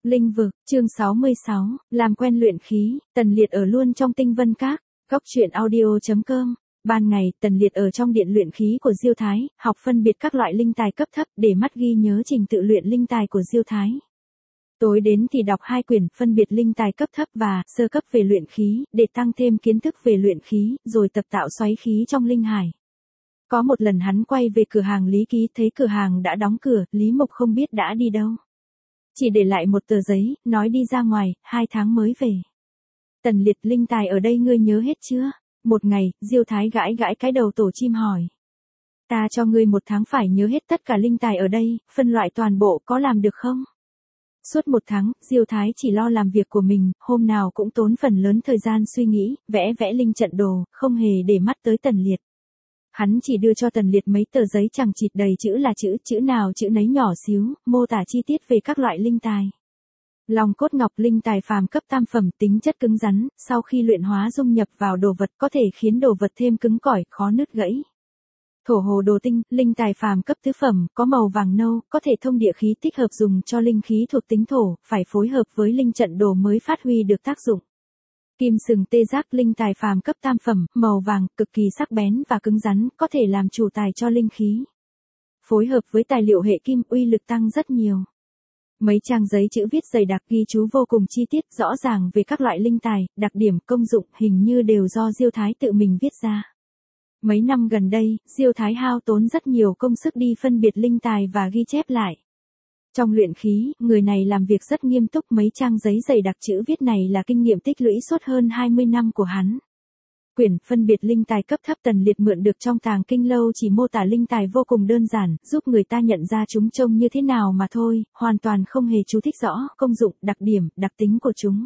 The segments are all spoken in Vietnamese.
Linh vực, chương 66, làm quen luyện khí, Tần Liệt ở luôn trong Tinh Vân Các, góc truyện audio.com. Ban ngày, Tần Liệt ở trong điện luyện khí của Diêu Thái, học phân biệt các loại linh tài cấp thấp để mắt ghi nhớ trình tự luyện linh tài của Diêu Thái. Tối đến thì đọc 2 quyển phân biệt linh tài cấp thấp và sơ cấp về luyện khí, để tăng thêm kiến thức về luyện khí, rồi tập tạo xoáy khí trong linh hải. Có một lần hắn quay về cửa hàng Lý Ký, thấy cửa hàng đã đóng cửa, Lý Mộc không biết đã đi đâu. Chỉ để lại một tờ giấy, nói đi ra ngoài, 2 tháng mới về. Tần Liệt, linh tài ở đây ngươi nhớ hết chưa? Một ngày, Diêu Thái gãi gãi cái đầu tổ chim hỏi. Ta cho ngươi 1 tháng phải nhớ hết tất cả linh tài ở đây, phân loại toàn bộ, có làm được không? Suốt 1 tháng, Diêu Thái chỉ lo làm việc của mình, hôm nào cũng tốn phần lớn thời gian suy nghĩ, vẽ linh trận đồ, không hề để mắt tới Tần Liệt. Hắn chỉ đưa cho Tần Liệt mấy tờ giấy chằng chịt đầy chữ là chữ nào chữ nấy nhỏ xíu, mô tả chi tiết về các loại linh tài. Long cốt ngọc linh tài phàm cấp tam phẩm, tính chất cứng rắn, sau khi luyện hóa dung nhập vào đồ vật có thể khiến đồ vật thêm cứng cỏi, khó nứt gãy. Thổ hồ đồ tinh, linh tài phàm cấp tứ phẩm, có màu vàng nâu, có thể thông địa khí, thích hợp dùng cho linh khí thuộc tính thổ, phải phối hợp với linh trận đồ mới phát huy được tác dụng. Kim sừng tê giác linh tài phàm cấp tam phẩm, màu vàng, cực kỳ sắc bén và cứng rắn, có thể làm chủ tài cho linh khí. Phối hợp với tài liệu hệ kim, uy lực tăng rất nhiều. Mấy trang giấy chữ viết dày đặc ghi chú vô cùng chi tiết, rõ ràng về các loại linh tài, đặc điểm, công dụng, hình như đều do Diêu Thái tự mình viết ra. Mấy năm gần đây, Diêu Thái hao tốn rất nhiều công sức đi phân biệt linh tài và ghi chép lại. Trong luyện khí, người này làm việc rất nghiêm túc, mấy trang giấy dày đặc chữ viết này là kinh nghiệm tích lũy suốt hơn 20 năm của hắn. Quyển phân biệt linh tài cấp thấp Tần Liệt mượn được trong Tàng Kinh Lâu chỉ mô tả linh tài vô cùng đơn giản, giúp người ta nhận ra chúng trông như thế nào mà thôi, hoàn toàn không hề chú thích rõ công dụng, đặc điểm, đặc tính của chúng.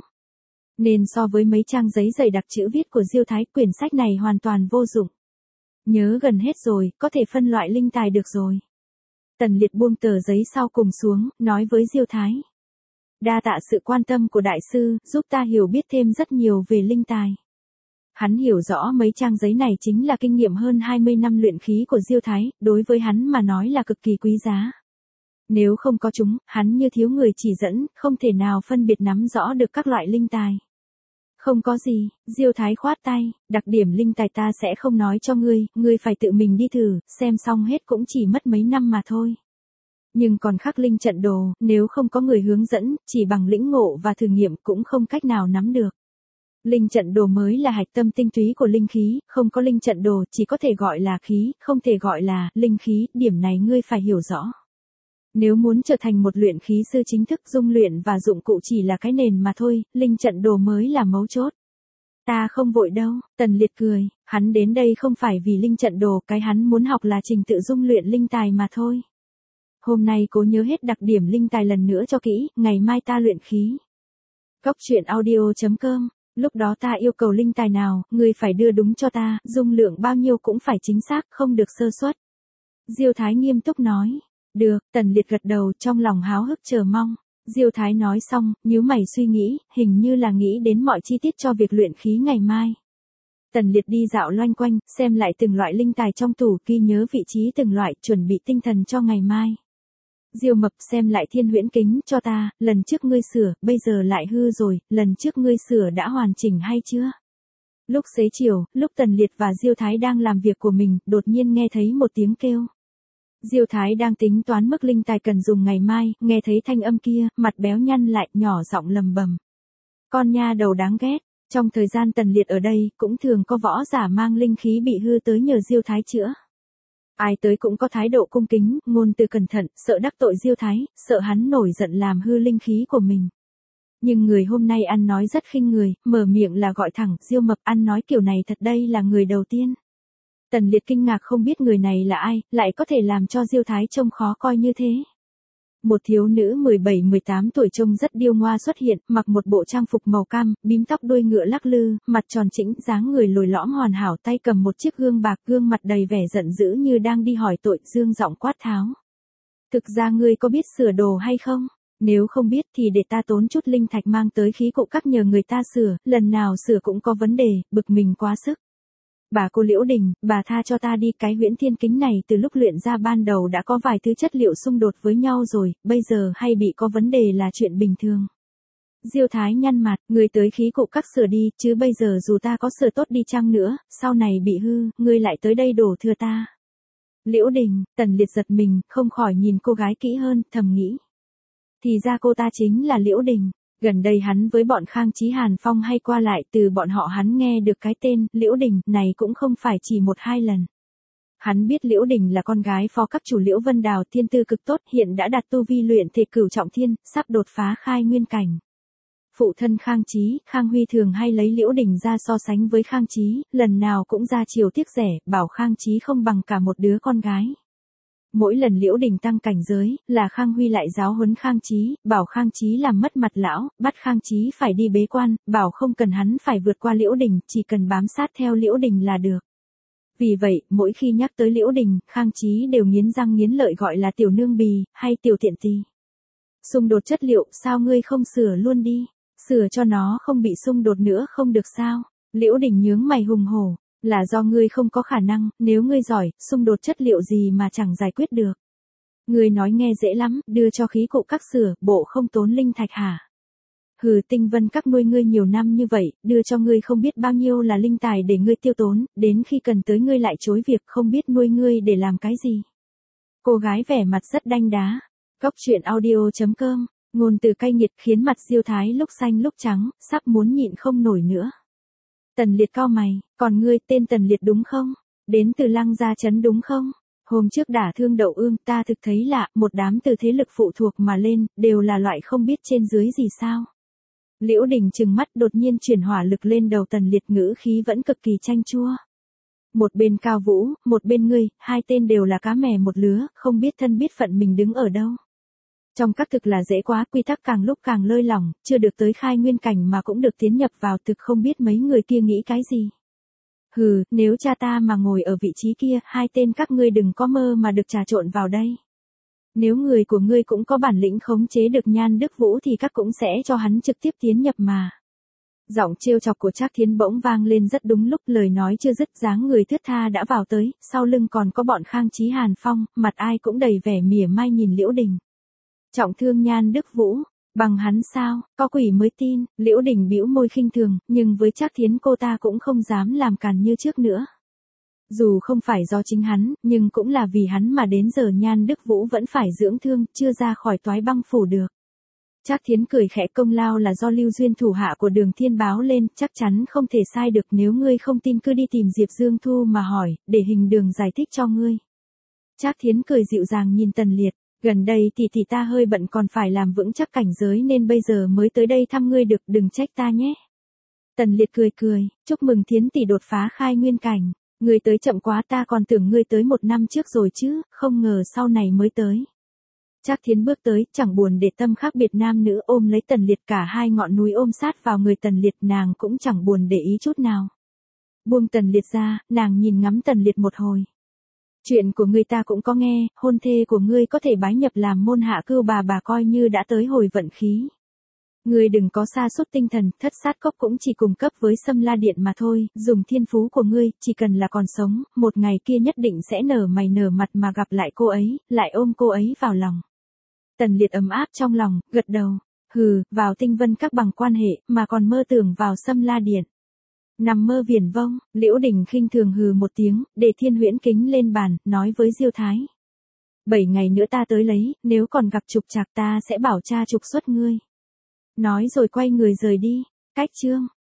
Nên so với mấy trang giấy dày đặc chữ viết của Diêu Thái, quyển sách này hoàn toàn vô dụng. Nhớ gần hết rồi, có thể phân loại linh tài được rồi. Tần Liệt buông tờ giấy sau cùng xuống, nói với Diêu Thái. Đa tạ sự quan tâm của đại sư, giúp ta hiểu biết thêm rất nhiều về linh tài. Hắn hiểu rõ mấy trang giấy này chính là kinh nghiệm hơn 20 năm luyện khí của Diêu Thái, đối với hắn mà nói là cực kỳ quý giá. Nếu không có chúng, hắn như thiếu người chỉ dẫn, không thể nào phân biệt nắm rõ được các loại linh tài. Không có gì, Diêu Thái khoát tay, đặc điểm linh tài ta sẽ không nói cho ngươi phải tự mình đi thử, xem xong hết cũng chỉ mất mấy năm mà thôi. Nhưng còn khắc linh trận đồ, nếu không có người hướng dẫn, chỉ bằng lĩnh ngộ và thử nghiệm cũng không cách nào nắm được. Linh trận đồ mới là hạch tâm tinh túy của linh khí, không có linh trận đồ chỉ có thể gọi là khí, không thể gọi là linh khí, điểm này ngươi phải hiểu rõ. Nếu muốn trở thành một luyện khí sư chính thức, dung luyện và dụng cụ chỉ là cái nền mà thôi, linh trận đồ mới là mấu chốt. Ta không vội đâu, Tần Liệt cười, hắn đến đây không phải vì linh trận đồ, cái hắn muốn học là trình tự dung luyện linh tài mà thôi. Hôm nay cố nhớ hết đặc điểm linh tài lần nữa cho kỹ, ngày mai ta luyện khí. Góc truyện audio.com. Lúc đó ta yêu cầu linh tài nào, ngươi phải đưa đúng cho ta, dung lượng bao nhiêu cũng phải chính xác, không được sơ suất. Diêu Thái nghiêm túc nói. Được, Tần Liệt gật đầu, trong lòng háo hức chờ mong. Diêu Thái nói xong, nhíu mày suy nghĩ, hình như là nghĩ đến mọi chi tiết cho việc luyện khí ngày mai. Tần Liệt đi dạo loanh quanh, xem lại từng loại linh tài trong tủ, ghi nhớ vị trí từng loại, chuẩn bị tinh thần cho ngày mai. Diêu Mập, xem lại Thiên Huyễn Kính cho ta, lần trước ngươi sửa, bây giờ lại hư rồi, lần trước ngươi sửa đã hoàn chỉnh hay chưa? Lúc xế chiều, lúc Tần Liệt và Diêu Thái đang làm việc của mình, đột nhiên nghe thấy một tiếng kêu. Diêu Thái đang tính toán mức linh tài cần dùng ngày mai, nghe thấy thanh âm kia, mặt béo nhăn lại, nhỏ giọng lầm bầm. Con nha đầu đáng ghét, trong thời gian Tần Liệt ở đây, cũng thường có võ giả mang linh khí bị hư tới nhờ Diêu Thái chữa. Ai tới cũng có thái độ cung kính, ngôn từ cẩn thận, sợ đắc tội Diêu Thái, sợ hắn nổi giận làm hư linh khí của mình. Nhưng người hôm nay ăn nói rất khinh người, mở miệng là gọi thẳng, Diêu Mập, ăn nói kiểu này thật đây là người đầu tiên. Tần Liệt kinh ngạc không biết người này là ai, lại có thể làm cho Diêu Thái trông khó coi như thế. Một thiếu nữ 17-18 tuổi trông rất điêu ngoa xuất hiện, mặc một bộ trang phục màu cam, bím tóc đuôi ngựa lắc lư, mặt tròn chỉnh, dáng người lồi lõm hoàn hảo, tay cầm một chiếc gương bạc, gương mặt đầy vẻ giận dữ như đang đi hỏi tội, dương giọng quát tháo. Thực ra ngươi có biết sửa đồ hay không? Nếu không biết thì để ta tốn chút linh thạch mang tới khí cụ các nhờ người ta sửa, lần nào sửa cũng có vấn đề, bực mình quá sức. Bà cô Liễu Đình, bà tha cho ta đi, cái huyễn thiên kính này từ lúc luyện ra ban đầu đã có vài thứ chất liệu xung đột với nhau rồi, bây giờ hay bị có vấn đề là chuyện bình thường. Diêu Thái nhăn mặt, ngươi tới khí cụ các sửa đi, chứ bây giờ dù ta có sửa tốt đi chăng nữa, sau này bị hư, ngươi lại tới đây đổ thừa ta. Liễu Đình, Tần Liệt giật mình, không khỏi nhìn cô gái kỹ hơn, thầm nghĩ. Thì ra cô ta chính là Liễu Đình. Gần đây hắn với bọn Khang Chí Hàn Phong hay qua lại, từ bọn họ hắn nghe được cái tên Liễu Đình này cũng không phải chỉ một hai lần. Hắn biết Liễu Đình là con gái phó các chủ Liễu Vân Đào, thiên tư cực tốt, hiện đã đạt tu vi luyện thể cửu trọng thiên, sắp đột phá khai nguyên cảnh. Phụ thân Khang Chí, Khang Huy thường hay lấy Liễu Đình ra so sánh với Khang Chí, lần nào cũng ra chiều tiếc rẻ, bảo Khang Chí không bằng cả một đứa con gái. Mỗi lần Liễu Đình tăng cảnh giới, là Khang Huy lại giáo huấn Khang Chí, bảo Khang Chí làm mất mặt lão, bắt Khang Chí phải đi bế quan, bảo không cần hắn phải vượt qua Liễu Đình, chỉ cần bám sát theo Liễu Đình là được. Vì vậy, mỗi khi nhắc tới Liễu Đình, Khang Chí đều nghiến răng nghiến lợi gọi là tiểu nương bì, hay tiểu tiện tì. Xung đột chất liệu, sao ngươi không sửa luôn đi? Sửa cho nó không bị xung đột nữa không được sao? Liễu Đình nhướng mày hùng hổ. Là do ngươi không có khả năng, nếu ngươi giỏi, xung đột chất liệu gì mà chẳng giải quyết được. Ngươi nói nghe dễ lắm, đưa cho khí cụ các sửa, bộ không tốn linh thạch hả? Hừ, Tinh Vân các nuôi ngươi nhiều năm như vậy, đưa cho ngươi không biết bao nhiêu là linh tài để ngươi tiêu tốn, đến khi cần tới ngươi lại chối việc, không biết nuôi ngươi để làm cái gì. Cô gái vẻ mặt rất đanh đá. Góc truyện audio.com, ngôn từ cay nghiệt khiến mặt Diêu Thái lúc xanh lúc trắng, sắp muốn nhịn không nổi nữa. Tần Liệt cau mày, còn ngươi tên Tần Liệt đúng không? Đến từ Lăng Gia Trấn đúng không? Hôm trước đả thương Đậu Ương, ta thực thấy lạ, một đám từ thế lực phụ thuộc mà lên, đều là loại không biết trên dưới gì sao. Liễu Đình trừng mắt đột nhiên chuyển hỏa lực lên đầu Tần Liệt, ngữ khí vẫn cực kỳ chanh chua. Một bên Cao Vũ, một bên ngươi, hai tên đều là cá mè một lứa, không biết thân biết phận mình đứng ở đâu. Trong các thực là dễ quá, quy tắc càng lúc càng lơi lỏng, chưa được tới khai nguyên cảnh mà cũng được tiến nhập vào, thực không biết mấy người kia nghĩ cái gì. Hừ, nếu cha ta mà ngồi ở vị trí kia, hai tên các ngươi đừng có mơ mà được trà trộn vào đây. Nếu người của ngươi cũng có bản lĩnh khống chế được Nhan Đức Vũ thì các cũng sẽ cho hắn trực tiếp tiến nhập mà. Giọng trêu chọc của Trác Thiến bỗng vang lên rất đúng lúc, lời nói chưa dứt dáng người thướt tha đã vào tới, sau lưng còn có bọn Khang Chí Hàn Phong, mặt ai cũng đầy vẻ mỉa mai nhìn Liễu Đình. Trọng thương Nhan Đức Vũ, bằng hắn sao, có quỷ mới tin. Liễu Đình bĩu môi khinh thường, nhưng với Trác Thiến cô ta cũng không dám làm càn như trước nữa. Dù không phải do chính hắn, nhưng cũng là vì hắn mà đến giờ Nhan Đức Vũ vẫn phải dưỡng thương, chưa ra khỏi toái băng phủ được. Trác Thiến cười khẽ, công lao là do Lưu Duyên thủ hạ của Đường Thiên báo lên, chắc chắn không thể sai được, nếu ngươi không tin cứ đi tìm Diệp Dương Thu mà hỏi, để Hình Đường giải thích cho ngươi. Trác Thiến cười dịu dàng nhìn Tần Liệt. Gần đây thì ta hơi bận còn phải làm vững chắc cảnh giới nên bây giờ mới tới đây thăm ngươi được, đừng trách ta nhé. Tần Liệt cười, chúc mừng Thiến tỷ đột phá khai nguyên cảnh. Ngươi tới chậm quá, ta còn tưởng ngươi tới 1 năm trước rồi chứ, không ngờ sau này mới tới. Trác Thiến bước tới, chẳng buồn để tâm khác biệt nam nữ, ôm lấy Tần Liệt, cả hai ngọn núi ôm sát vào người Tần Liệt, nàng cũng chẳng buồn để ý chút nào. Buông Tần Liệt ra, nàng nhìn ngắm Tần Liệt một hồi. Chuyện của ngươi ta cũng có nghe, hôn thê của ngươi có thể bái nhập làm môn hạ cưu bà coi như đã tới hồi vận khí. Ngươi đừng có sa sút tinh thần, Thất Sát Cốc cũng chỉ cùng cấp với Sâm La Điện mà thôi, dùng thiên phú của ngươi, chỉ cần là còn sống, một ngày kia nhất định sẽ nở mày nở mặt mà gặp lại cô ấy, lại ôm cô ấy vào lòng. Tần Liệt ấm áp trong lòng, gật đầu, hừ, vào Tinh Vân các bằng quan hệ, mà còn mơ tưởng vào Sâm La Điện. Nằm mơ viển vông. Liễu Đình khinh thường hừ một tiếng, để thiên huyễn kính lên bàn, nói với Diêu Thái. 7 ngày nữa ta tới lấy, nếu còn gặp trục trặc ta sẽ bảo cha trục xuất ngươi. Nói rồi quay người rời đi. Cách chương.